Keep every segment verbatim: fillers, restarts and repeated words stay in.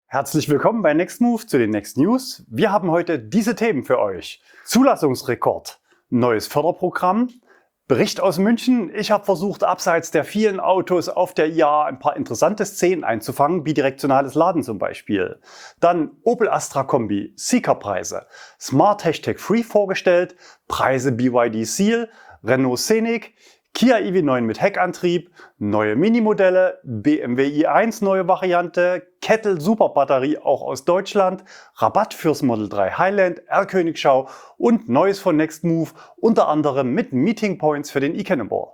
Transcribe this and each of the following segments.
Herzlich willkommen bei Nextmove zu den Next News. Wir haben heute diese Themen für euch. Zulassungsrekord, neues Förderprogramm, Bericht aus München. Ich habe versucht, abseits der vielen Autos auf der I A A ein paar interessante Szenen einzufangen, bidirektionales Laden zum Beispiel. Dann Opel Astra Kombi, Siegerpreise, Smart Hashtag Free vorgestellt, Preise B Y D Seal, Renault Scenic, Kia E V neun mit Heckantrieb, neue Minimodelle, B M W i eins neue Variante, Kettle Superbatterie auch aus Deutschland, Rabatt fürs Model drei Highland, R-Königschau und Neues von Nextmove, unter anderem mit Meeting Points für den eCannonball.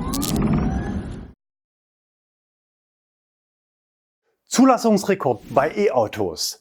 Zulassungsrekord bei E-Autos.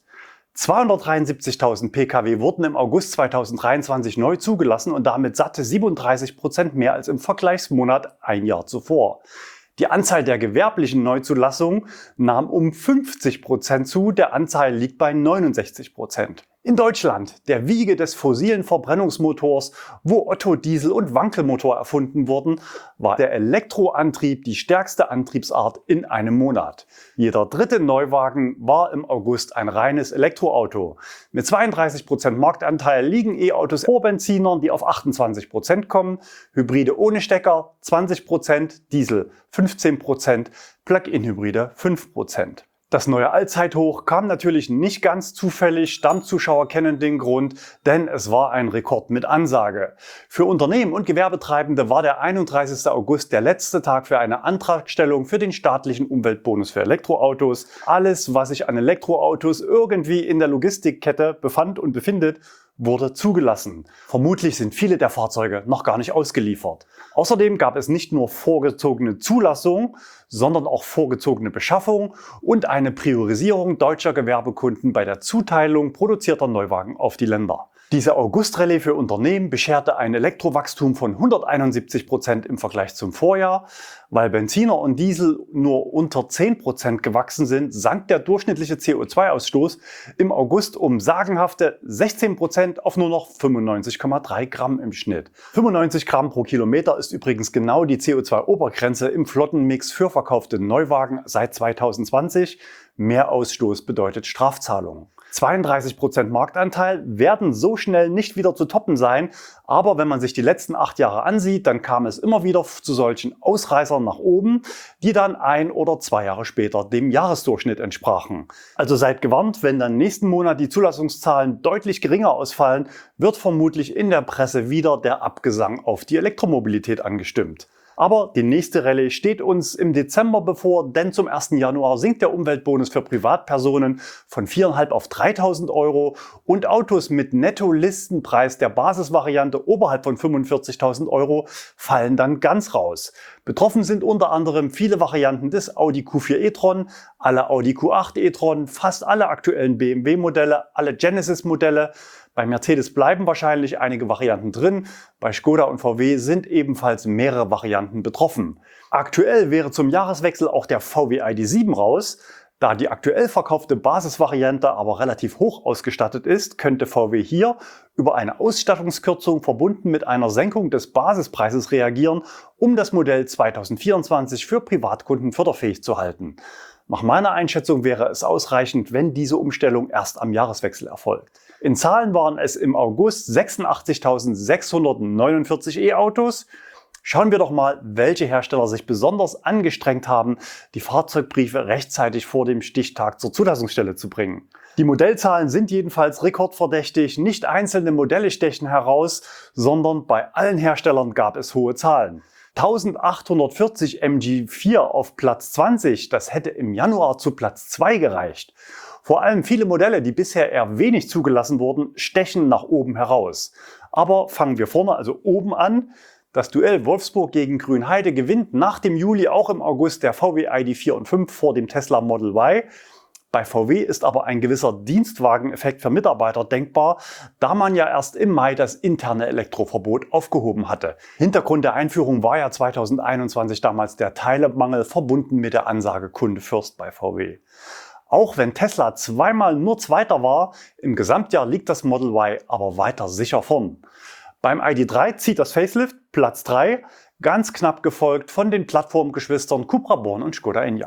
zweihundertdreiundsiebzigtausend Pkw wurden im August zweitausenddreiundzwanzig neu zugelassen und damit satte siebenunddreißig Prozent mehr als im Vergleichsmonat ein Jahr zuvor. Die Anzahl der gewerblichen Neuzulassungen nahm um fünfzig Prozent zu, der Anteil liegt bei neunundsechzig Prozent. In Deutschland, der Wiege des fossilen Verbrennungsmotors, wo Otto Diesel und Wankelmotor erfunden wurden, war der Elektroantrieb die stärkste Antriebsart in einem Monat. Jeder dritte Neuwagen war im August ein reines Elektroauto. Mit zweiunddreißig Prozent Marktanteil liegen E-Autos vor Benzinern, die auf achtundzwanzig Prozent kommen, Hybride ohne Stecker zwanzig Prozent, Diesel fünfzehn Prozent, Plug-in-Hybride fünf Prozent. Das neue Allzeithoch kam natürlich nicht ganz zufällig, Stammzuschauer kennen den Grund, denn es war ein Rekord mit Ansage. Für Unternehmen und Gewerbetreibende war der einunddreißigste August der letzte Tag für eine Antragstellung für den staatlichen Umweltbonus für Elektroautos. Alles, was sich an Elektroautos irgendwie in der Logistikkette befand und befindet, wurde zugelassen. Vermutlich sind viele der Fahrzeuge noch gar nicht ausgeliefert. Außerdem gab es nicht nur vorgezogene Zulassung, sondern auch vorgezogene Beschaffung und eine Priorisierung deutscher Gewerbekunden bei der Zuteilung produzierter Neuwagen auf die Länder. Diese August-Rallye für Unternehmen bescherte ein Elektrowachstum von hunderteinundsiebzig Prozent im Vergleich zum Vorjahr. Weil Benziner und Diesel nur unter zehn Prozent gewachsen sind, sank der durchschnittliche C O zwei Ausstoß im August um sagenhafte sechzehn Prozent auf nur noch fünfundneunzig Komma drei Gramm im Schnitt. fünfundneunzig Gramm pro Kilometer ist übrigens genau die C O zwei Obergrenze im Flottenmix für verkaufte Neuwagen seit zweitausendzwanzig. Mehr Ausstoß bedeutet Strafzahlungen. zweiunddreißig Prozent Marktanteil werden so schnell nicht wieder zu toppen sein, aber wenn man sich die letzten acht Jahre ansieht, dann kam es immer wieder zu solchen Ausreißern nach oben, die dann ein oder zwei Jahre später dem Jahresdurchschnitt entsprachen. Also seid gewarnt, wenn dann nächsten Monat die Zulassungszahlen deutlich geringer ausfallen, wird vermutlich in der Presse wieder der Abgesang auf die Elektromobilität angestimmt. Aber die nächste Rallye steht uns im Dezember bevor, denn zum ersten Januar sinkt der Umweltbonus für Privatpersonen von viertausendfünfhundert auf dreitausend Euro und Autos mit Netto-Listenpreis der Basisvariante oberhalb von fünfundvierzigtausend Euro fallen dann ganz raus. Betroffen sind unter anderem viele Varianten des Audi Q vier e-tron, alle Audi Q acht e-tron, fast alle aktuellen B M W-Modelle, alle Genesis-Modelle. Bei Mercedes bleiben wahrscheinlich einige Varianten drin, bei Skoda und V W sind ebenfalls mehrere Varianten betroffen. Aktuell wäre zum Jahreswechsel auch der V W I D sieben raus. Da die aktuell verkaufte Basisvariante aber relativ hoch ausgestattet ist, könnte V W hier über eine Ausstattungskürzung verbunden mit einer Senkung des Basispreises reagieren, um das Modell zweitausendvierundzwanzig für Privatkunden förderfähig zu halten. Nach meiner Einschätzung wäre es ausreichend, wenn diese Umstellung erst am Jahreswechsel erfolgt. In Zahlen waren es im August sechsundachtzigtausendsechshundertneunundvierzig E-Autos. Schauen wir doch mal, welche Hersteller sich besonders angestrengt haben, die Fahrzeugbriefe rechtzeitig vor dem Stichtag zur Zulassungsstelle zu bringen. Die Modellzahlen sind jedenfalls rekordverdächtig. Nicht einzelne Modelle stechen heraus, sondern bei allen Herstellern gab es hohe Zahlen. eintausendachthundertvierzig M G vier auf Platz zwanzig, das hätte im Januar zu Platz zwei gereicht. Vor allem viele Modelle, die bisher eher wenig zugelassen wurden, stechen nach oben heraus. Aber fangen wir vorne, also oben an. Das Duell Wolfsburg gegen Grünheide gewinnt nach dem Juli auch im August der V W I D vier und fünf vor dem Tesla Model Y. Bei V W ist aber ein gewisser Dienstwageneffekt für Mitarbeiter denkbar, da man ja erst im Mai das interne Elektroverbot aufgehoben hatte. Hintergrund der Einführung war ja zweitausendeinundzwanzig damals der Teilemangel verbunden mit der Ansage Kunde Fürst bei V W. Auch wenn Tesla zweimal nur Zweiter war, im Gesamtjahr liegt das Model Y aber weiter sicher vorn. Beim I D drei zieht das Facelift Platz drei, ganz knapp gefolgt von den Plattformgeschwistern Cupra Born und Skoda Enyaq.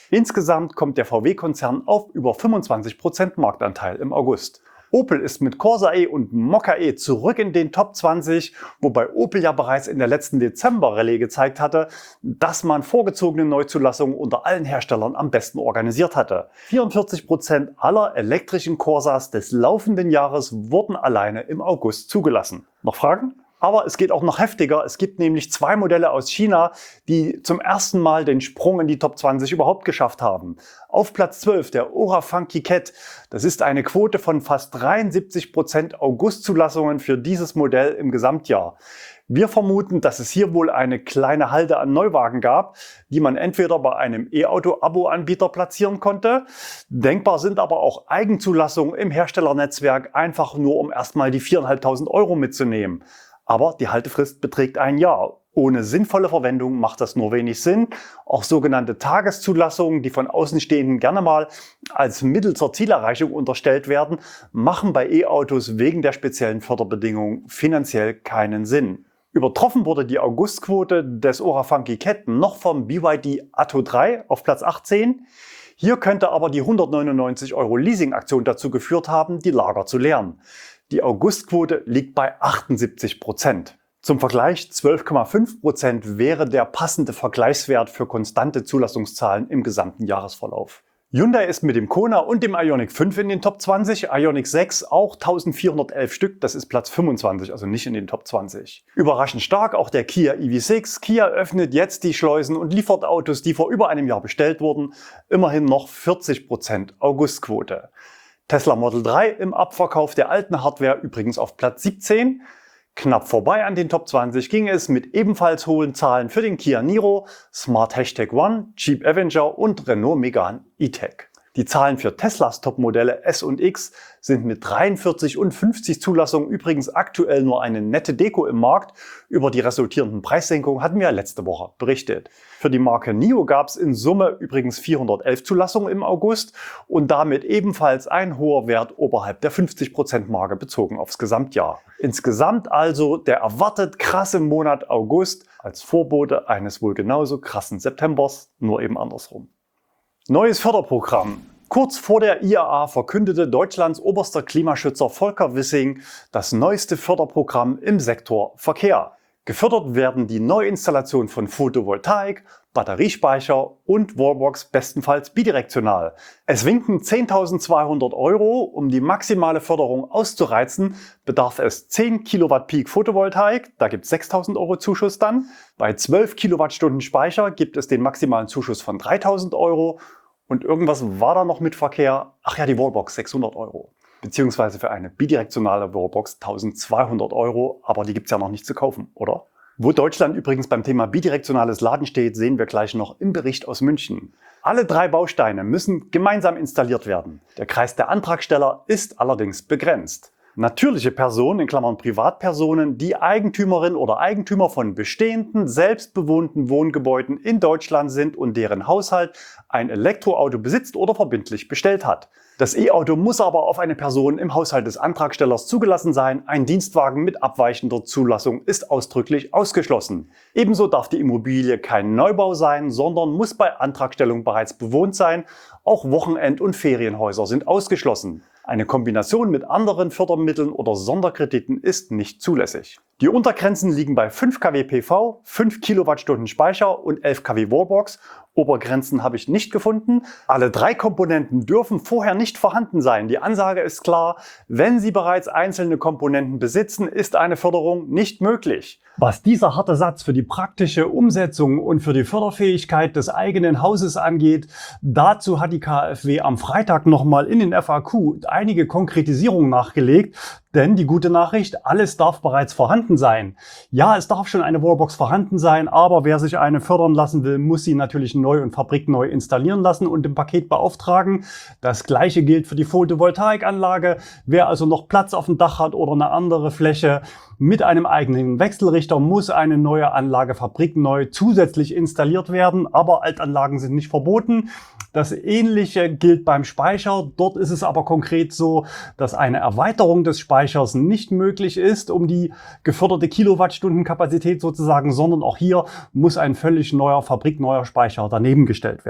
Insgesamt kommt der V W-Konzern auf über fünfundzwanzig Prozent Marktanteil im August. Opel ist mit Corsa E und Mokka E zurück in den Top zwanzig, wobei Opel ja bereits in der letzten Dezember-Rallye gezeigt hatte, dass man vorgezogene Neuzulassungen unter allen Herstellern am besten organisiert hatte. vierundvierzig Prozent aller elektrischen Corsas des laufenden Jahres wurden alleine im August zugelassen. Noch Fragen? Aber es geht auch noch heftiger. Es gibt nämlich zwei Modelle aus China, die zum ersten Mal den Sprung in die Top zwanzig überhaupt geschafft haben. Auf Platz zwölf der Ora Funky Cat. Das ist eine Quote von fast dreiundsiebzig Prozent Augustzulassungen für dieses Modell im Gesamtjahr. Wir vermuten, dass es hier wohl eine kleine Halde an Neuwagen gab, die man entweder bei einem E-Auto-Abo-Anbieter platzieren konnte. Denkbar sind aber auch Eigenzulassungen im Herstellernetzwerk, einfach nur um erstmal die viertausendfünfhundert Euro mitzunehmen. Aber die Haltefrist beträgt ein Jahr. Ohne sinnvolle Verwendung macht das nur wenig Sinn. Auch sogenannte Tageszulassungen, die von Außenstehenden gerne mal als Mittel zur Zielerreichung unterstellt werden, machen bei E-Autos wegen der speziellen Förderbedingungen finanziell keinen Sinn. Übertroffen wurde die Augustquote des Ora Funky Cat noch vom B Y D Atto drei auf Platz achtzehn. Hier könnte aber die hundertneunundneunzig Euro Leasing-Aktion dazu geführt haben, die Lager zu leeren. Die Augustquote liegt bei achtundsiebzig Prozent. Zum Vergleich, zwölf Komma fünf Prozent wäre der passende Vergleichswert für konstante Zulassungszahlen im gesamten Jahresverlauf. Hyundai ist mit dem Kona und dem Ioniq fünf in den Top zwanzig, Ioniq sechs auch eintausendvierhundertelf Stück, das ist Platz fünfundzwanzig, also nicht in den Top zwanzig. Überraschend stark auch der Kia E V sechs. Kia öffnet jetzt die Schleusen und liefert Autos, die vor über einem Jahr bestellt wurden, immerhin noch vierzig Prozent Augustquote. Tesla Model drei im Abverkauf der alten Hardware übrigens auf Platz siebzehn. Knapp vorbei an den Top zwanzig ging es mit ebenfalls hohen Zahlen für den Kia Niro, Smart Hashtag One, Jeep Avenger und Renault Megane E-Tech. Die Zahlen für Teslas Topmodelle S und X sind mit dreiundvierzig und fünfzig Zulassungen übrigens aktuell nur eine nette Deko im Markt. Über die resultierenden Preissenkungen hatten wir letzte Woche berichtet. Für die Marke NIO gab es in Summe übrigens vierhundertelf Zulassungen im August und damit ebenfalls ein hoher Wert oberhalb der fünfzig Prozent Marke bezogen aufs Gesamtjahr. Insgesamt also der erwartet krasse Monat August als Vorbote eines wohl genauso krassen Septembers, nur eben andersrum. Neues Förderprogramm. Kurz vor der I A A verkündete Deutschlands oberster Klimaschützer Volker Wissing das neueste Förderprogramm im Sektor Verkehr. Gefördert werden die Neuinstallation von Photovoltaik, Batteriespeicher und Wallbox bestenfalls bidirektional. Es winken zehntausendzweihundert Euro. Um die maximale Förderung auszureizen, bedarf es zehn Kilowatt Peak Photovoltaik, da gibt es sechstausend Euro Zuschuss dann. Bei zwölf Kilowattstunden Speicher gibt es den maximalen Zuschuss von dreitausend Euro. Und irgendwas war da noch mit Verkehr. Ach ja, die Wallbox sechshundert Euro. Beziehungsweise für eine bidirektionale Wallbox eintausendzweihundert Euro. Aber die gibt's ja noch nicht zu kaufen, oder? Wo Deutschland übrigens beim Thema bidirektionales Laden steht, sehen wir gleich noch im Bericht aus München. Alle drei Bausteine müssen gemeinsam installiert werden. Der Kreis der Antragsteller ist allerdings begrenzt. Natürliche Personen, in Klammern Privatpersonen, die Eigentümerin oder Eigentümer von bestehenden, selbstbewohnten Wohngebäuden in Deutschland sind und deren Haushalt ein Elektroauto besitzt oder verbindlich bestellt hat. Das E-Auto muss aber auf eine Person im Haushalt des Antragstellers zugelassen sein. Ein Dienstwagen mit abweichender Zulassung ist ausdrücklich ausgeschlossen. Ebenso darf die Immobilie kein Neubau sein, sondern muss bei Antragstellung bereits bewohnt sein. Auch Wochenend- und Ferienhäuser sind ausgeschlossen. Eine Kombination mit anderen Fördermitteln oder Sonderkrediten ist nicht zulässig. Die Untergrenzen liegen bei fünf Kilowatt P V, fünf Kilowattstunden Speicher und elf Kilowatt Wallbox. Obergrenzen habe ich nicht gefunden. Alle drei Komponenten dürfen vorher nicht vorhanden sein. Die Ansage ist klar, wenn Sie bereits einzelne Komponenten besitzen, ist eine Förderung nicht möglich. Was dieser harte Satz für die praktische Umsetzung und für die Förderfähigkeit des eigenen Hauses angeht, dazu hat die K f W am Freitag nochmal in den F A Q einige Konkretisierungen nachgelegt. Denn die gute Nachricht, alles darf bereits vorhanden sein. Ja, es darf schon eine Wallbox vorhanden sein, aber wer sich eine fördern lassen will, muss sie natürlich neu und fabrikneu installieren lassen und im Paket beauftragen. Das gleiche gilt für die Photovoltaikanlage. Wer also noch Platz auf dem Dach hat oder eine andere Fläche mit einem eigenen Wechselrichter, muss eine neue Anlage fabrikneu zusätzlich installiert werden. Aber Altanlagen sind nicht verboten. Das Ähnliche gilt beim Speicher. Dort ist es aber konkret so, dass eine Erweiterung des Speichers nicht möglich ist, um die geförderte Kilowattstundenkapazität sozusagen, sondern auch hier muss ein völlig neuer, fabrikneuer Speicher daneben gestellt werden.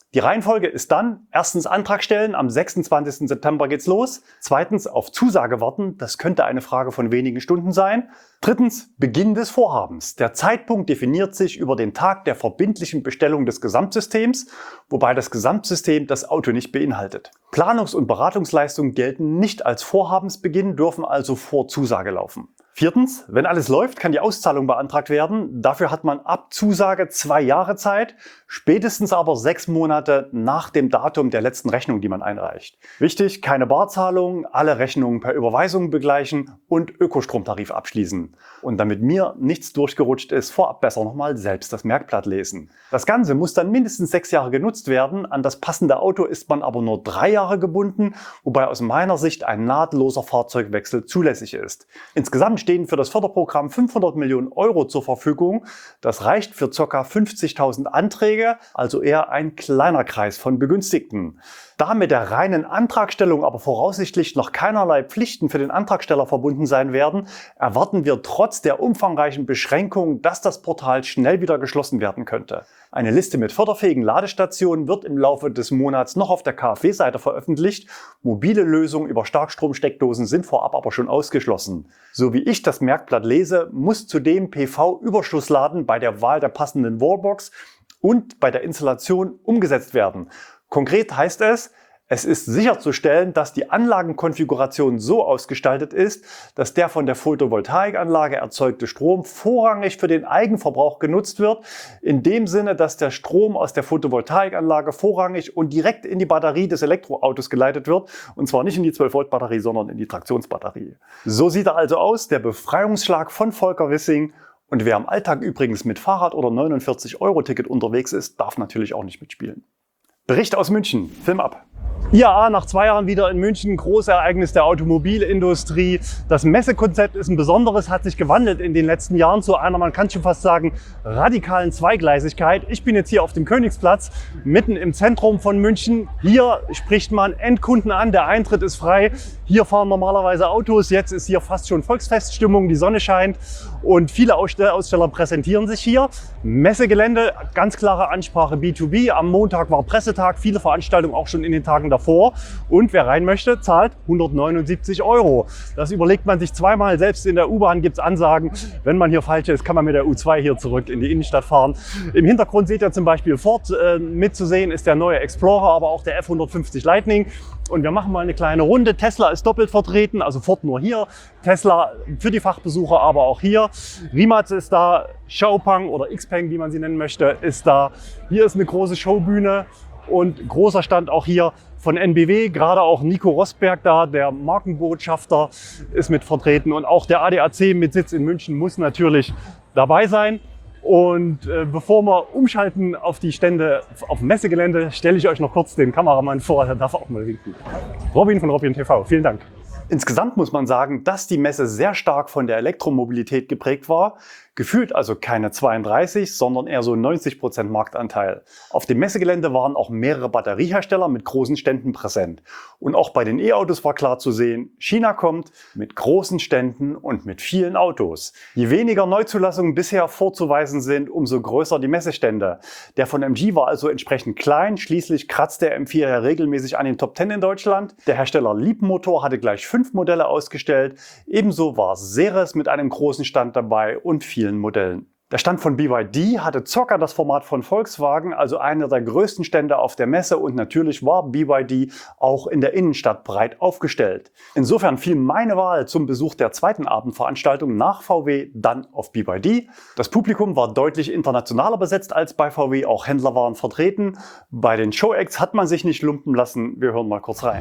Die Reihenfolge ist dann, erstens Antrag stellen, am sechsundzwanzigsten September geht's los. Zweitens auf Zusage warten, das könnte eine Frage von wenigen Stunden sein. Drittens Beginn des Vorhabens. Der Zeitpunkt definiert sich über den Tag der verbindlichen Bestellung des Gesamtsystems, wobei das Gesamtsystem das Auto nicht beinhaltet. Planungs- und Beratungsleistungen gelten nicht als Vorhabensbeginn, dürfen also vor Zusage laufen. Viertens, wenn alles läuft, kann die Auszahlung beantragt werden. Dafür hat man ab Zusage zwei Jahre Zeit, spätestens aber sechs Monate nach dem Datum der letzten Rechnung, die man einreicht. Wichtig, keine Barzahlung, alle Rechnungen per Überweisung begleichen und Ökostromtarif abschließen. Und damit mir nichts durchgerutscht ist, vorab besser nochmal selbst das Merkblatt lesen. Das Ganze muss dann mindestens sechs Jahre genutzt werden. An das passende Auto ist man aber nur drei Jahre gebunden, wobei aus meiner Sicht ein nahtloser Fahrzeugwechsel zulässig ist. Insgesamt stehen für das Förderprogramm fünfhundert Millionen Euro zur Verfügung. Das reicht für ca. fünfzigtausend Anträge, also eher ein kleiner Kreis von Begünstigten. Da mit der reinen Antragstellung aber voraussichtlich noch keinerlei Pflichten für den Antragsteller verbunden sein werden, erwarten wir trotz der umfangreichen Beschränkungen, dass das Portal schnell wieder geschlossen werden könnte. Eine Liste mit förderfähigen Ladestationen wird im Laufe des Monats noch auf der KfW-Seite veröffentlicht. Mobile Lösungen über Starkstromsteckdosen sind vorab aber schon ausgeschlossen. So wie ich das Merkblatt lese, muss zudem P V-Überschussladen bei der Wahl der passenden Wallbox und bei der Installation umgesetzt werden. Konkret heißt es, es ist sicherzustellen, dass die Anlagenkonfiguration so ausgestaltet ist, dass der von der Photovoltaikanlage erzeugte Strom vorrangig für den Eigenverbrauch genutzt wird, in dem Sinne, dass der Strom aus der Photovoltaikanlage vorrangig und direkt in die Batterie des Elektroautos geleitet wird, und zwar nicht in die zwölf Volt Batterie, sondern in die Traktionsbatterie. So sieht er also aus, der Befreiungsschlag von Volker Wissing. Und wer im Alltag übrigens mit Fahrrad oder neunundvierzig Euro Ticket unterwegs ist, darf natürlich auch nicht mitspielen. Bericht aus München. Film ab. I A A nach zwei Jahren wieder in München, Großereignis der Automobilindustrie. Das Messekonzept ist ein besonderes, hat sich gewandelt in den letzten Jahren zu einer, man kann schon fast sagen, radikalen Zweigleisigkeit. Ich bin jetzt hier auf dem Königsplatz, mitten im Zentrum von München. Hier spricht man Endkunden an, der Eintritt ist frei. Hier fahren normalerweise Autos, jetzt ist hier fast schon Volksfeststimmung, die Sonne scheint und viele Aussteller präsentieren sich hier. Messegelände, ganz klare Ansprache B zwei B. Am Montag war Pressetag, viele Veranstaltungen auch schon in den Tagen davor. Und wer rein möchte, zahlt hundertneunundsiebzig Euro. Das überlegt man sich zweimal. Selbst in der U-Bahn gibt es Ansagen. Wenn man hier falsch ist, kann man mit der U zwei hier zurück in die Innenstadt fahren. Im Hintergrund seht ihr zum Beispiel Ford. Äh, mitzusehen ist der neue Explorer, aber auch der F hundertfünfzig Lightning. Und wir machen mal eine kleine Runde. Tesla ist doppelt vertreten, also Ford nur hier. Tesla für die Fachbesucher, aber auch hier. Rimac ist da, Xiaopeng oder Xpeng, wie man sie nennen möchte, ist da. Hier ist eine große Showbühne und großer Stand auch hier von N B W. Gerade auch Nico Rosberg da, der Markenbotschafter, ist mit vertreten. Und auch der A D A C mit Sitz in München muss natürlich dabei sein. Und äh, bevor wir umschalten auf die Stände auf dem Messegelände, stelle ich euch noch kurz den Kameramann vor, der darf auch mal winken. Robin von Robin T V, vielen Dank. Insgesamt muss man sagen, dass die Messe sehr stark von der Elektromobilität geprägt war. Gefühlt also keine zweiunddreißig, sondern eher so neunzig Prozent Marktanteil. Auf dem Messegelände waren auch mehrere Batteriehersteller mit großen Ständen präsent. Und auch bei den E-Autos war klar zu sehen, China kommt mit großen Ständen und mit vielen Autos. Je weniger Neuzulassungen bisher vorzuweisen sind, umso größer die Messestände. Der von M G war also entsprechend klein, schließlich kratzt der M vier ja regelmäßig an den Top zehn in Deutschland. Der Hersteller Leapmotor hatte gleich fünf Modelle ausgestellt. Ebenso war Ceres mit einem großen Stand dabei und vielen Modellen. Der Stand von B Y D hatte circa das Format von Volkswagen, also einer der größten Stände auf der Messe, und natürlich war B Y D auch in der Innenstadt breit aufgestellt. Insofern fiel meine Wahl zum Besuch der zweiten Abendveranstaltung nach V W dann auf B Y D. Das Publikum war deutlich internationaler besetzt als bei V W, auch Händler waren vertreten. Bei den Show-Acts hat man sich nicht lumpen lassen. Wir hören mal kurz rein.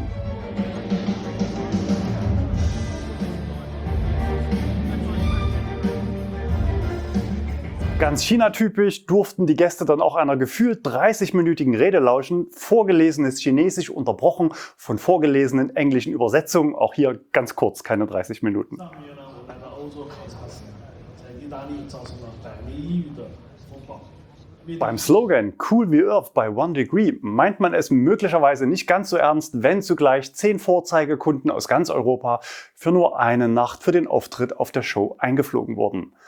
Ganz China-typisch durften die Gäste dann auch einer gefühlt dreißig-minütigen Rede lauschen, vorgelesenes Chinesisch unterbrochen von vorgelesenen englischen Übersetzungen. Auch hier ganz kurz, keine dreißig Minuten. Beim Slogan Cool wie Earth by One Degree meint man es möglicherweise nicht ganz so ernst, wenn zugleich zehn Vorzeigekunden aus ganz Europa für nur eine Nacht für den Auftritt auf der Show eingeflogen wurden.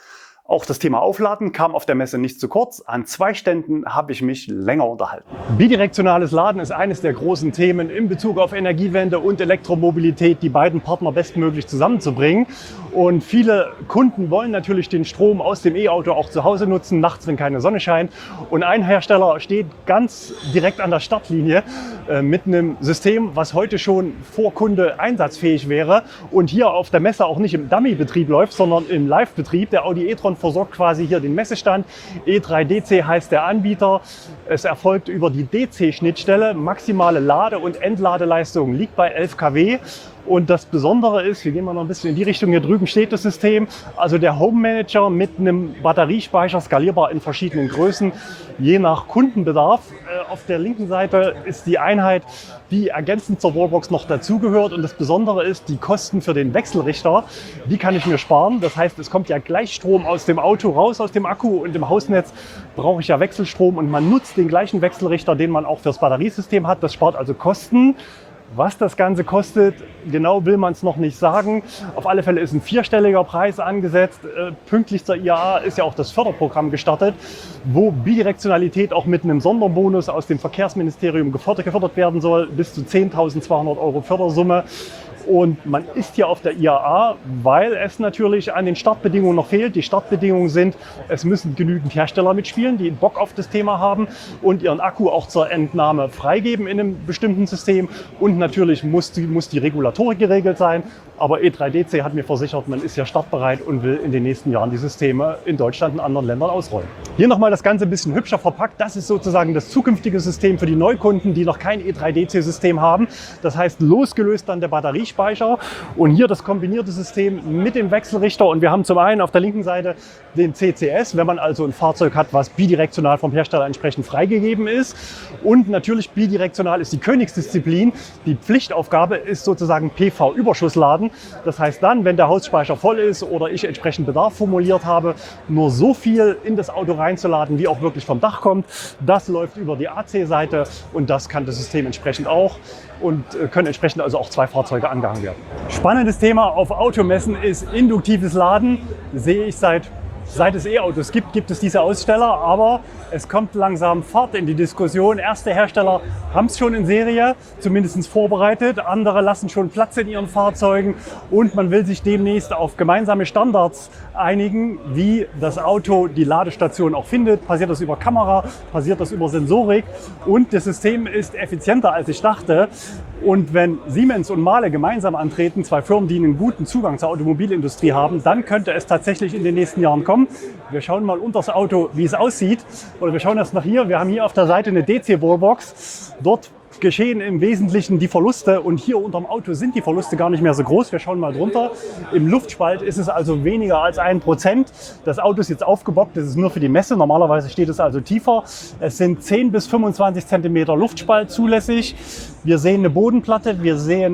Auch das Thema Aufladen kam auf der Messe nicht zu kurz. An zwei Ständen habe ich mich länger unterhalten. Bidirektionales Laden ist eines der großen Themen in Bezug auf Energiewende und Elektromobilität, die beiden Partner bestmöglich zusammenzubringen. Und viele Kunden wollen natürlich den Strom aus dem E-Auto auch zu Hause nutzen, nachts, wenn keine Sonne scheint. Und ein Hersteller steht ganz direkt an der Startlinie äh, mit einem System, was heute schon vor Kunde einsatzfähig wäre und hier auf der Messe auch nicht im Dummy-Betrieb läuft, sondern im Live-Betrieb. Der Audi e-tron versorgt quasi hier den Messestand. E drei D C heißt der Anbieter. Es erfolgt über die D C-Schnittstelle. Maximale Lade- und Entladeleistung liegt bei elf Kilowatt. Und das Besondere ist, wir gehen mal noch ein bisschen in die Richtung, hier drüben steht das System, also der Home Manager mit einem Batteriespeicher, skalierbar in verschiedenen Größen, je nach Kundenbedarf. Auf der linken Seite ist die Einheit, die ergänzend zur Wallbox noch dazugehört. Und das Besondere ist, die Kosten für den Wechselrichter, die kann ich mir sparen. Das heißt, es kommt ja gleich Strom aus dem Auto raus, aus dem Akku, und im Hausnetz brauche ich ja Wechselstrom und man nutzt den gleichen Wechselrichter, den man auch fürs Batteriesystem hat. Das spart also Kosten. Was das Ganze kostet, genau will man es noch nicht sagen. Auf alle Fälle ist ein vierstelliger Preis angesetzt. Äh, pünktlich zur I A A ist ja auch das Förderprogramm gestartet, wo Bidirektionalität auch mit einem Sonderbonus aus dem Verkehrsministerium gefördert, gefördert werden soll, bis zu zehntausendzweihundert Euro Fördersumme. Und man ist hier auf der I A A, weil es natürlich an den Startbedingungen noch fehlt. Die Startbedingungen sind, es müssen genügend Hersteller mitspielen, die Bock auf das Thema haben und ihren Akku auch zur Entnahme freigeben in einem bestimmten System. Und natürlich muss die, muss die Regulatorik geregelt sein. Aber E drei D C hat mir versichert, man ist ja startbereit und will in den nächsten Jahren die Systeme in Deutschland und anderen Ländern ausrollen. Hier nochmal das Ganze ein bisschen hübscher verpackt. Das ist sozusagen das zukünftige System für die Neukunden, die noch kein E drei D C-System haben. Das heißt, losgelöst dann der Batteriespeicher und hier das kombinierte System mit dem Wechselrichter. Und wir haben zum einen auf der linken Seite den C C S, wenn man also ein Fahrzeug hat, was bidirektional vom Hersteller entsprechend freigegeben ist. Und natürlich bidirektional ist die Königsdisziplin. Die Pflichtaufgabe ist sozusagen P V-Überschussladen. Das heißt dann, wenn der Hausspeicher voll ist oder ich entsprechend Bedarf formuliert habe, nur so viel in das Auto reinzuladen, wie auch wirklich vom Dach kommt. Das läuft über die A C-Seite und das kann das System entsprechend auch und können entsprechend also auch zwei Fahrzeuge angehangen werden. Spannendes Thema auf Automessen ist induktives Laden. Sehe ich seit Seit es E-Autos gibt, gibt es diese Aussteller, aber es kommt langsam Fahrt in die Diskussion. Erste Hersteller haben es schon in Serie, zumindest vorbereitet. Andere lassen schon Platz in ihren Fahrzeugen und man will sich demnächst auf gemeinsame Standards einigen, wie das Auto die Ladestation auch findet. Passiert das über Kamera, passiert das über Sensorik und das System ist effizienter, als ich dachte. Und wenn Siemens und Mahle gemeinsam antreten, zwei Firmen, die einen guten Zugang zur Automobilindustrie haben, dann könnte es tatsächlich in den nächsten Jahren kommen. Wir schauen mal unter das Auto, wie es aussieht. Oder wir schauen erst nach hier. Wir haben hier auf der Seite eine D C-Wallbox. Dort geschehen im Wesentlichen die Verluste und hier unterm Auto sind die Verluste gar nicht mehr so groß. Wir schauen mal drunter. Im Luftspalt ist es also weniger als ein Prozent. Das Auto ist jetzt aufgebockt, das ist nur für die Messe. Normalerweise steht es also tiefer. Es sind zehn bis fünfundzwanzig Zentimeter Luftspalt zulässig. Wir sehen eine Bodenplatte, wir sehen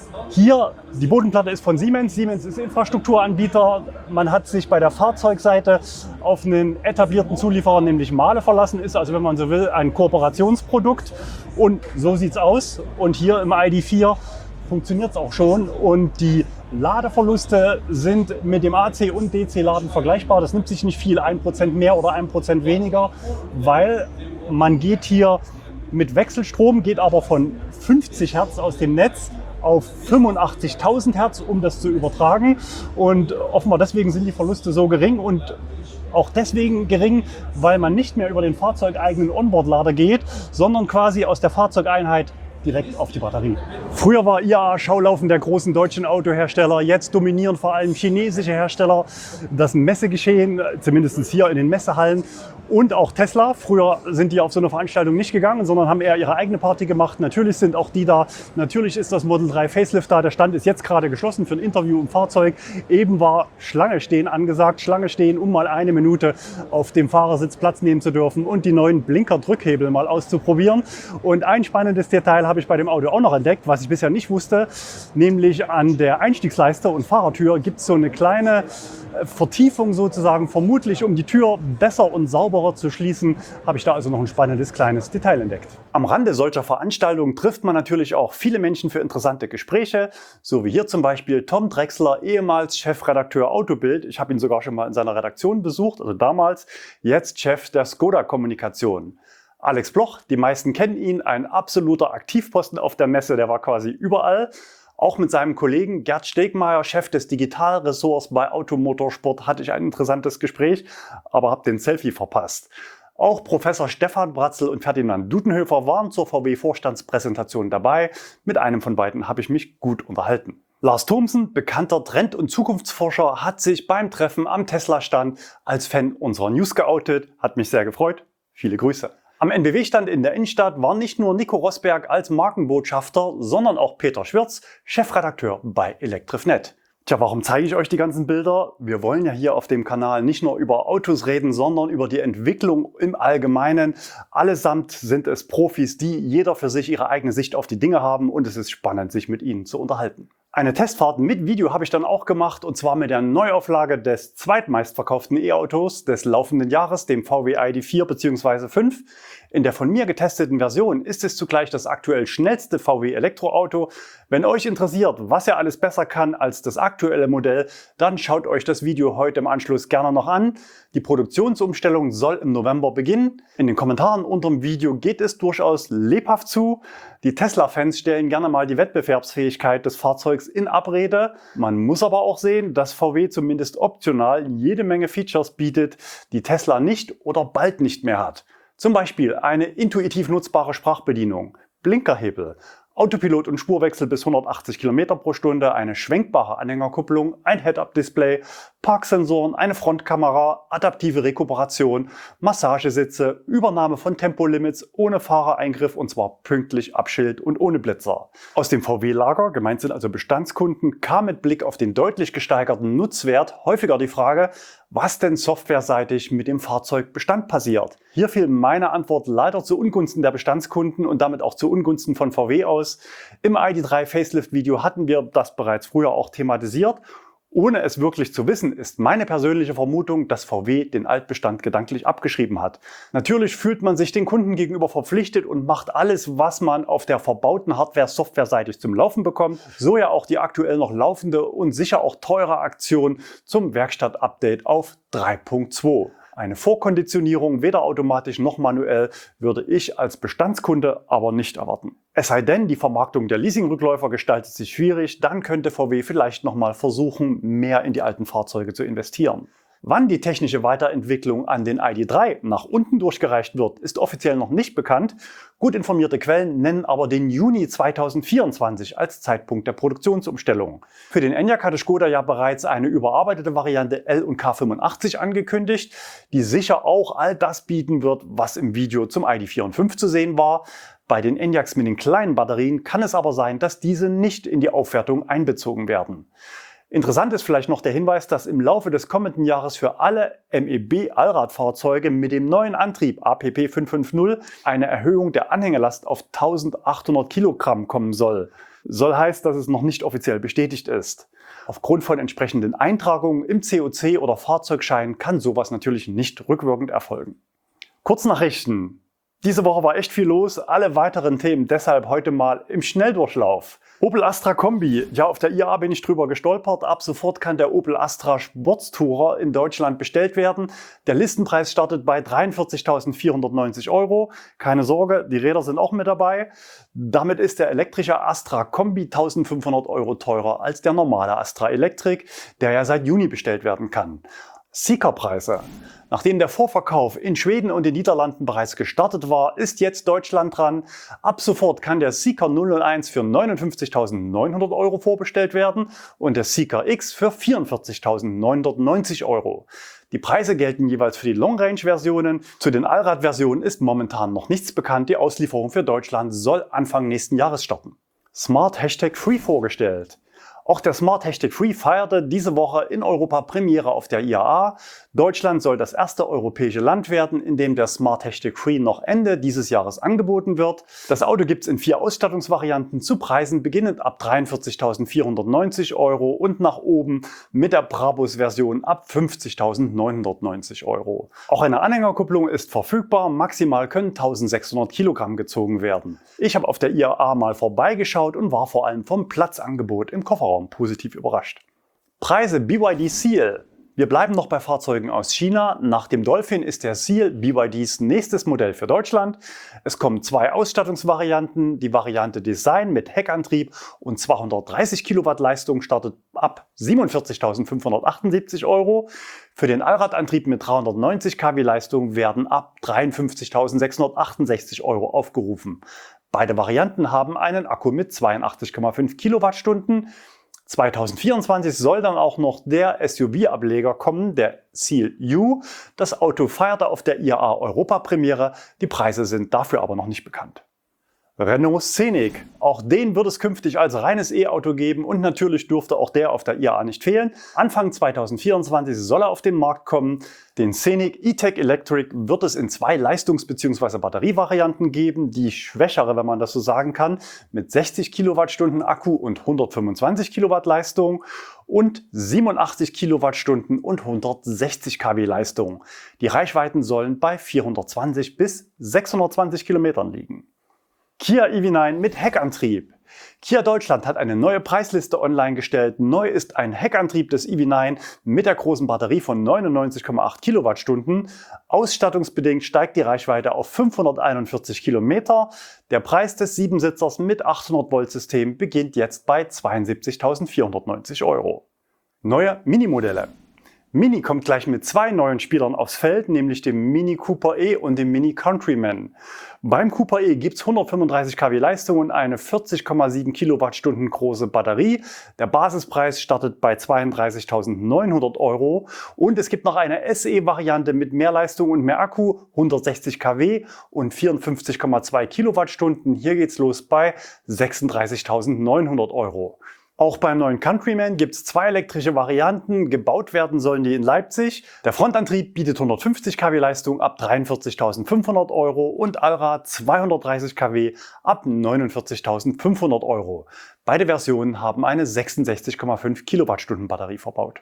hier, die Bodenplatte ist von Siemens. Siemens ist Infrastrukturanbieter. Man hat sich bei der Fahrzeugseite auf einen etablierten Zulieferer, nämlich Mahle, verlassen. Ist also, wenn man so will, ein Kooperationsprodukt. Und so sieht es aus. Und hier im I D vier funktioniert es auch schon. Und die Ladeverluste sind mit dem A C- und D C-Laden vergleichbar. Das nimmt sich nicht viel, ein Prozent mehr oder ein Prozent weniger, weil man geht hier mit Wechselstrom, geht aber von fünfzig Hertz aus dem Netz auf fünfundachtzigtausend Hertz, um das zu übertragen. Und offenbar deswegen sind die Verluste so gering und auch deswegen gering, weil man nicht mehr über den fahrzeugeigenen Onboard-Lader geht, sondern quasi aus der Fahrzeugeinheit direkt auf die Batterie. Früher war I A A Schaulaufen der großen deutschen Autohersteller, jetzt dominieren vor allem chinesische Hersteller das Messegeschehen, zumindest hier in den Messehallen. Und auch Tesla. Früher sind die auf so eine Veranstaltung nicht gegangen, sondern haben eher ihre eigene Party gemacht. Natürlich sind auch die da. Natürlich ist das Model drei Facelift da. Der Stand ist jetzt gerade geschlossen für ein Interview im Fahrzeug. Eben war Schlange stehen angesagt. Schlange stehen, um mal eine Minute auf dem Fahrersitz Platz nehmen zu dürfen und die neuen Blinker-Drückhebel mal auszuprobieren. Und ein spannendes Detail habe ich bei dem Auto auch noch entdeckt, was ich bisher nicht wusste. Nämlich an der Einstiegsleiste und Fahrertür gibt es so eine kleine Vertiefung sozusagen, vermutlich um die Tür besser und sauber sauberer zu schließen, habe ich da also noch ein spannendes kleines Detail entdeckt. Am Rande solcher Veranstaltungen trifft man natürlich auch viele Menschen für interessante Gespräche, so wie hier zum Beispiel Tom Drechsler, ehemals Chefredakteur Autobild. Ich habe ihn sogar schon mal in seiner Redaktion besucht, also damals, jetzt Chef der Skoda Kommunikation. Alex Bloch, die meisten kennen ihn, ein absoluter Aktivposten auf der Messe, der war quasi überall. Auch mit seinem Kollegen Gerd Stegmaier, Chef des Digitalressorts bei Automotorsport, hatte ich ein interessantes Gespräch, aber habe den Selfie verpasst. Auch Professor Stefan Bratzel und Ferdinand Dudenhöfer waren zur V W-Vorstandspräsentation dabei. Mit einem von beiden habe ich mich gut unterhalten. Lars Thomsen, bekannter Trend- und Zukunftsforscher, hat sich beim Treffen am Tesla-Stand als Fan unserer News geoutet. Hat mich sehr gefreut. Viele Grüße. Am N B W-Stand in der Innenstadt war nicht nur Nico Rosberg als Markenbotschafter, sondern auch Peter Schwirz, Chefredakteur bei Elektrifnet. Tja, warum zeige ich euch die ganzen Bilder? Wir wollen ja hier auf dem Kanal nicht nur über Autos reden, sondern über die Entwicklung im Allgemeinen. Allesamt sind es Profis, die jeder für sich ihre eigene Sicht auf die Dinge haben, und es ist spannend, sich mit ihnen zu unterhalten. Eine Testfahrt mit Video habe ich dann auch gemacht, und zwar mit der Neuauflage des zweitmeistverkauften E-Autos des laufenden Jahres, dem V W I D vier bzw. fünf. In der von mir getesteten Version ist es zugleich das aktuell schnellste V W-Elektroauto. Wenn euch interessiert, was er alles besser kann als das aktuelle Modell, dann schaut euch das Video heute im Anschluss gerne noch an. Die Produktionsumstellung soll im November beginnen. In den Kommentaren unter dem Video geht es durchaus lebhaft zu. Die Tesla-Fans stellen gerne mal die Wettbewerbsfähigkeit des Fahrzeugs in Abrede. Man muss aber auch sehen, dass V W zumindest optional jede Menge Features bietet, die Tesla nicht oder bald nicht mehr hat. Zum Beispiel eine intuitiv nutzbare Sprachbedienung, Blinkerhebel, Autopilot und Spurwechsel bis hundertachtzig Kilometer pro Stunde, eine schwenkbare Anhängerkupplung, ein Head-Up-Display, Parksensoren, eine Frontkamera, adaptive Rekuperation, Massagesitze, Übernahme von Tempolimits ohne Fahrereingriff, und zwar pünktlich ab Schild und ohne Blitzer. Aus dem V W-Lager, gemeint sind also Bestandskunden, kam mit Blick auf den deutlich gesteigerten Nutzwert häufiger die Frage, was denn softwareseitig mit dem Fahrzeugbestand passiert. Hier fiel meine Antwort leider zu Ungunsten der Bestandskunden und damit auch zu Ungunsten von V W aus. Im I D drei Facelift Video hatten wir das bereits früher auch thematisiert. Ohne es wirklich zu wissen, ist meine persönliche Vermutung, dass V W den Altbestand gedanklich abgeschrieben hat. Natürlich fühlt man sich den Kunden gegenüber verpflichtet und macht alles, was man auf der verbauten Hardware softwareseitig zum Laufen bekommt. So ja auch die aktuell noch laufende und sicher auch teure Aktion zum Werkstatt-Update auf drei Punkt zwei. Eine Vorkonditionierung, weder automatisch noch manuell, würde ich als Bestandskunde aber nicht erwarten. Es sei denn, die Vermarktung der Leasingrückläufer gestaltet sich schwierig, dann könnte V W vielleicht nochmal versuchen, mehr in die alten Fahrzeuge zu investieren. Wann die technische Weiterentwicklung an den I D drei nach unten durchgereicht wird, ist offiziell noch nicht bekannt. Gut informierte Quellen nennen aber den Juni zweitausendvierundzwanzig als Zeitpunkt der Produktionsumstellung. Für den Enyaq hatte Skoda ja bereits eine überarbeitete Variante L und K fünfundachtzig angekündigt, die sicher auch all das bieten wird, was im Video zum I D vier und fünf zu sehen war. Bei den Enyaqs mit den kleinen Batterien kann es aber sein, dass diese nicht in die Aufwertung einbezogen werden. Interessant ist vielleicht noch der Hinweis, dass im Laufe des kommenden Jahres für alle M E B-Allradfahrzeuge mit dem neuen Antrieb A P P fünf fünf null eine Erhöhung der Anhängelast auf eintausendachthundert Kilogramm kommen soll. Soll heißt, dass es noch nicht offiziell bestätigt ist. Aufgrund von entsprechenden Eintragungen im C O C oder Fahrzeugschein kann sowas natürlich nicht rückwirkend erfolgen. Kurznachrichten. Diese Woche war echt viel los, alle weiteren Themen deshalb heute mal im Schnelldurchlauf. Opel Astra Kombi. Ja, auf der I A A bin ich drüber gestolpert. Ab sofort kann der Opel Astra Sportstourer in Deutschland bestellt werden. Der Listenpreis startet bei dreiundvierzigtausendvierhundertneunzig Euro. Keine Sorge, die Räder sind auch mit dabei. Damit ist der elektrische Astra Kombi eintausendfünfhundert Euro teurer als der normale Astra Elektrik, der ja seit Juni bestellt werden kann. Seeker-Preise. Nachdem der Vorverkauf in Schweden und den Niederlanden bereits gestartet war, ist jetzt Deutschland dran. Ab sofort kann der Seeker null null eins für neunundfünfzigtausendneunhundert Euro vorbestellt werden und der Seeker X für vierundvierzigtausendneunhundertneunzig Euro. Die Preise gelten jeweils für die Long-Range-Versionen. Zu den Allrad-Versionen ist momentan noch nichts bekannt. Die Auslieferung für Deutschland soll Anfang nächsten Jahres starten. Smart Hashtag Free vorgestellt. Auch der Smart Hashtag Free feierte diese Woche in Europa Premiere auf der I A A. Deutschland soll das erste europäische Land werden, in dem der Smart Hashtag Free noch Ende dieses Jahres angeboten wird. Das Auto gibt es in vier Ausstattungsvarianten zu Preisen beginnend ab dreiundvierzigtausendvierhundertneunzig Euro und nach oben mit der Brabus-Version ab fünfzigtausendneunhundertneunzig Euro. Auch eine Anhängerkupplung ist verfügbar, maximal können eintausendsechshundert Kilogramm gezogen werden. Ich habe auf der I A A mal vorbeigeschaut und war vor allem vom Platzangebot im Kofferraum positiv überrascht. Preise B Y D Seal. Wir bleiben noch bei Fahrzeugen aus China. Nach dem Dolphin ist der Seal B Y Ds nächstes Modell für Deutschland. Es kommen zwei Ausstattungsvarianten. Die Variante Design mit Heckantrieb und zweihundertdreißig Kilowatt Leistung startet ab siebenundvierzigtausendfünfhundertachtundsiebzig Euro. Für den Allradantrieb mit dreihundertneunzig Kilowatt Leistung werden ab dreiundfünfzigtausendsechshundertachtundsechzig Euro aufgerufen. Beide Varianten haben einen Akku mit zweiundachtzig Komma fünf Kilowattstunden. zweitausendvierundzwanzig soll dann auch noch der S U V-Ableger kommen, der Seal U. Das Auto feierte auf der I A A Europa-Premiere, die Preise sind dafür aber noch nicht bekannt. Renault Scenic. Auch den wird es künftig als reines E-Auto geben und natürlich dürfte auch der auf der I A A nicht fehlen. Anfang zweitausendvierundzwanzig soll er auf den Markt kommen. Den Scenic E-Tech Electric wird es in zwei Leistungs- bzw. Batterievarianten geben. Die schwächere, wenn man das so sagen kann, mit sechzig Kilowattstunden Akku und hundertfünfundzwanzig Kilowatt Leistung und siebenundachtzig Kilowattstunden und hundertsechzig Kilowatt Leistung. Die Reichweiten sollen bei vierhundertzwanzig bis sechshundertzwanzig Kilometern liegen. Kia E V neun mit Heckantrieb. Kia Deutschland hat eine neue Preisliste online gestellt. Neu ist ein Heckantrieb des E V neun mit der großen Batterie von neunundneunzig Komma acht Kilowattstunden. Ausstattungsbedingt steigt die Reichweite auf fünfhunderteinundvierzig Kilometer. Der Preis des Siebensitzers mit achthundert Volt System beginnt jetzt bei zweiundsiebzigtausendvierhundertneunzig Euro. Neue Minimodelle. Mini kommt gleich mit zwei neuen Spielern aufs Feld, nämlich dem Mini Cooper E und dem Mini Countryman. Beim Cooper E gibt es hundertfünfunddreißig Kilowatt Leistung und eine vierzig Komma sieben Kilowattstunden große Batterie. Der Basispreis startet bei zweiunddreißigtausendneunhundert Euro und es gibt noch eine S E-Variante mit mehr Leistung und mehr Akku, hundertsechzig Kilowatt und vierundfünfzig Komma zwei Kilowattstunden. Hier geht's los bei sechsunddreißigtausendneunhundert Euro. Auch beim neuen Countryman gibt es zwei elektrische Varianten, gebaut werden sollen die in Leipzig. Der Frontantrieb bietet hundertfünfzig Kilowatt Leistung ab dreiundvierzigtausendfünfhundert Euro und Allrad zweihundertdreißig Kilowatt ab neunundvierzigtausendfünfhundert Euro. Beide Versionen haben eine sechsundsechzig Komma fünf Kilowattstunden Batterie verbaut.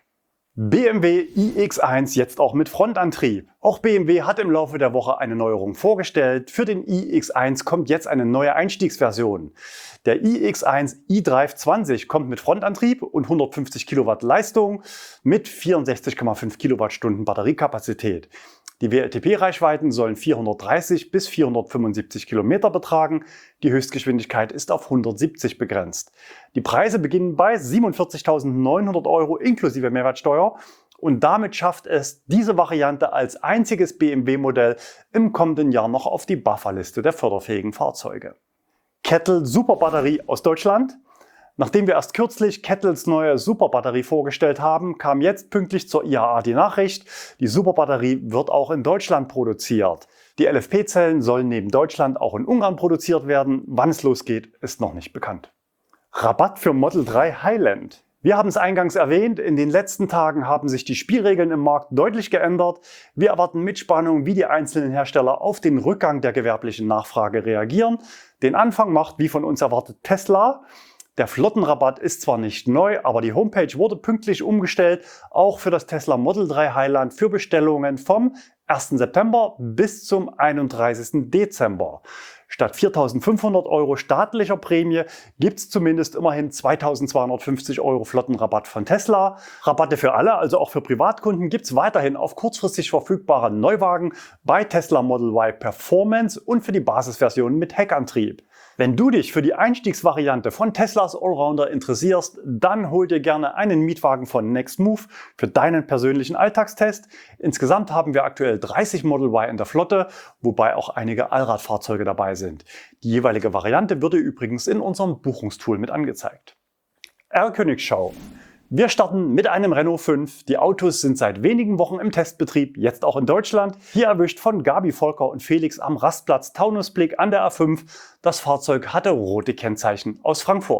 B M W i X eins jetzt auch mit Frontantrieb. Auch B M W hat im Laufe der Woche eine Neuerung vorgestellt. Für den i X eins kommt jetzt eine neue Einstiegsversion. Der i X eins iDrive zwanzig kommt mit Frontantrieb und hundertfünfzig Kilowatt Leistung mit vierundsechzig Komma fünf Kilowattstunden Batteriekapazität. Die W L T P-Reichweiten sollen vierhundertdreißig bis vierhundertfünfundsiebzig Kilometer betragen. Die Höchstgeschwindigkeit ist auf hundertsiebzig begrenzt. Die Preise beginnen bei siebenundvierzigtausendneunhundert Euro inklusive Mehrwertsteuer. Und damit schafft es diese Variante als einziges B M W-Modell im kommenden Jahr noch auf die BAFA-Liste der förderfähigen Fahrzeuge. Kettle Superbatterie aus Deutschland. Nachdem wir erst kürzlich Kettles neue Superbatterie vorgestellt haben, kam jetzt pünktlich zur I A A die Nachricht, die Superbatterie wird auch in Deutschland produziert. Die L F P-Zellen sollen neben Deutschland auch in Ungarn produziert werden. Wann es losgeht, ist noch nicht bekannt. Rabatt für Model drei Highland. Wir haben es eingangs erwähnt, in den letzten Tagen haben sich die Spielregeln im Markt deutlich geändert. Wir erwarten mit Spannung, wie die einzelnen Hersteller auf den Rückgang der gewerblichen Nachfrage reagieren. Den Anfang macht, wie von uns erwartet, Tesla. Der Flottenrabatt ist zwar nicht neu, aber die Homepage wurde pünktlich umgestellt, auch für das Tesla Model drei Highland für Bestellungen vom ersten September bis zum einunddreißigsten Dezember. Statt viertausendfünfhundert Euro staatlicher Prämie gibt es zumindest immerhin zweitausendzweihundertfünfzig Euro Flottenrabatt von Tesla. Rabatte für alle, also auch für Privatkunden, gibt es weiterhin auf kurzfristig verfügbare Neuwagen bei Tesla Model Y Performance und für die Basisversion mit Heckantrieb. Wenn du dich für die Einstiegsvariante von Teslas Allrounder interessierst, dann hol dir gerne einen Mietwagen von Nextmove für deinen persönlichen Alltagstest. Insgesamt haben wir aktuell dreißig Model Y in der Flotte, wobei auch einige Allradfahrzeuge dabei sind. Die jeweilige Variante wird dir übrigens in unserem Buchungstool mit angezeigt. R-Königschau. Wir starten mit einem Renault fünf. Die Autos sind seit wenigen Wochen im Testbetrieb, jetzt auch in Deutschland. Hier erwischt von Gabi, Volker und Felix am Rastplatz Taunusblick an der A fünf. Das Fahrzeug hatte rote Kennzeichen aus Frankfurt.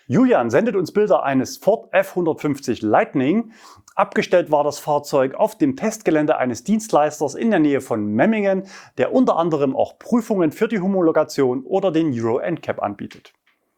Julian sendet uns Bilder eines Ford F hundertfünfzig Lightning. Abgestellt war das Fahrzeug auf dem Testgelände eines Dienstleisters in der Nähe von Memmingen, der unter anderem auch Prüfungen für die Homologation oder den Euro N C A P anbietet.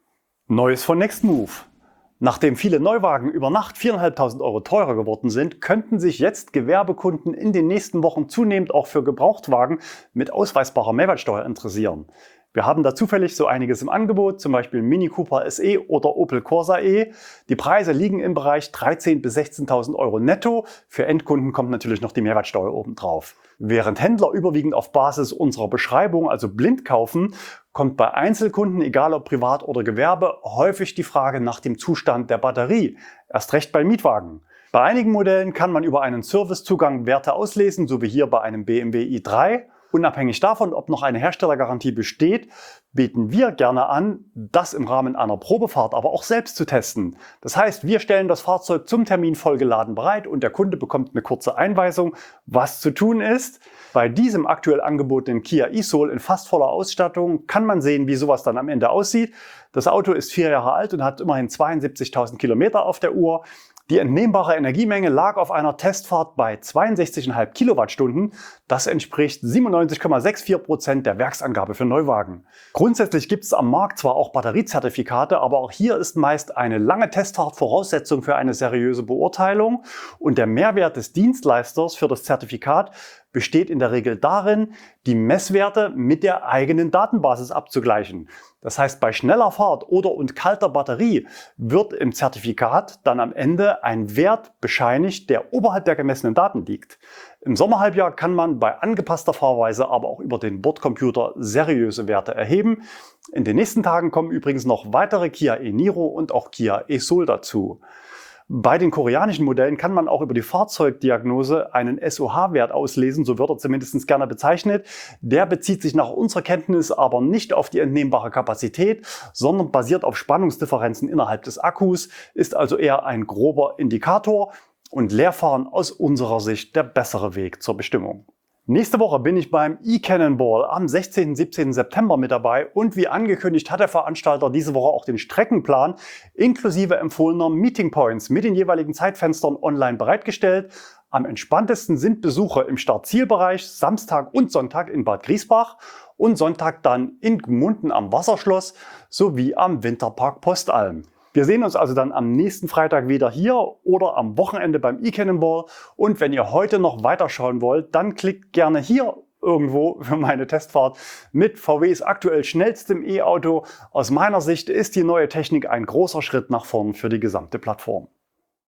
Neues von Nextmove. Nachdem viele Neuwagen über Nacht viertausendfünfhundert Euro teurer geworden sind, könnten sich jetzt Gewerbekunden in den nächsten Wochen zunehmend auch für Gebrauchtwagen mit ausweisbarer Mehrwertsteuer interessieren. Wir haben da zufällig so einiges im Angebot, zum Beispiel Mini Cooper S E oder Opel Corsa E. Die Preise liegen im Bereich dreizehntausend bis sechzehntausend Euro netto. Für Endkunden kommt natürlich noch die Mehrwertsteuer obendrauf. Während Händler überwiegend auf Basis unserer Beschreibung, also blind kaufen, kommt bei Einzelkunden, egal ob privat oder Gewerbe, häufig die Frage nach dem Zustand der Batterie. Erst recht bei Mietwagen. Bei einigen Modellen kann man über einen Servicezugang Werte auslesen, so wie hier bei einem B M W i drei. Unabhängig davon, ob noch eine Herstellergarantie besteht, bieten wir gerne an, das im Rahmen einer Probefahrt aber auch selbst zu testen. Das heißt, wir stellen das Fahrzeug zum Termin vollgeladen bereit und der Kunde bekommt eine kurze Einweisung, was zu tun ist. Bei diesem aktuell angebotenen Kia e-Soul in fast voller Ausstattung kann man sehen, wie sowas dann am Ende aussieht. Das Auto ist vier Jahre alt und hat immerhin zweiundsiebzigtausend Kilometer auf der Uhr. Die entnehmbare Energiemenge lag auf einer Testfahrt bei zweiundsechzig Komma fünf Kilowattstunden. Das entspricht siebenundneunzig Komma vierundsechzig Prozent der Werksangabe für Neuwagen. Grundsätzlich gibt es am Markt zwar auch Batteriezertifikate, aber auch hier ist meist eine lange Testfahrt Voraussetzung für eine seriöse Beurteilung. Und der Mehrwert des Dienstleisters für das Zertifikat besteht in der Regel darin, die Messwerte mit der eigenen Datenbasis abzugleichen. Das heißt, bei schneller Fahrt oder und kalter Batterie wird im Zertifikat dann am Ende ein Wert bescheinigt, der oberhalb der gemessenen Daten liegt. Im Sommerhalbjahr kann man bei angepasster Fahrweise aber auch über den Bordcomputer seriöse Werte erheben. In den nächsten Tagen kommen übrigens noch weitere Kia e-Niro und auch Kia e-Soul dazu. Bei den koreanischen Modellen kann man auch über die Fahrzeugdiagnose einen S O H-Wert auslesen, so wird er zumindest gerne bezeichnet. Der bezieht sich nach unserer Kenntnis aber nicht auf die entnehmbare Kapazität, sondern basiert auf Spannungsdifferenzen innerhalb des Akkus, ist also eher ein grober Indikator und Leerfahren aus unserer Sicht der bessere Weg zur Bestimmung. Nächste Woche bin ich beim e-Cannonball am sechzehnten und siebzehnten September mit dabei und wie angekündigt hat der Veranstalter diese Woche auch den Streckenplan inklusive empfohlener Meeting Points mit den jeweiligen Zeitfenstern online bereitgestellt. Am entspanntesten sind Besuche im Start-Ziel-Bereich Samstag und Sonntag in Bad Griesbach und Sonntag dann in Gmunden am Wasserschloss sowie am Winterpark Postalm. Wir sehen uns also dann am nächsten Freitag wieder hier oder am Wochenende beim e-Cannonball. Und wenn ihr heute noch weiterschauen wollt, dann klickt gerne hier irgendwo für meine Testfahrt mit V Ws aktuell schnellstem E-Auto. Aus meiner Sicht ist die neue Technik ein großer Schritt nach vorn für die gesamte Plattform.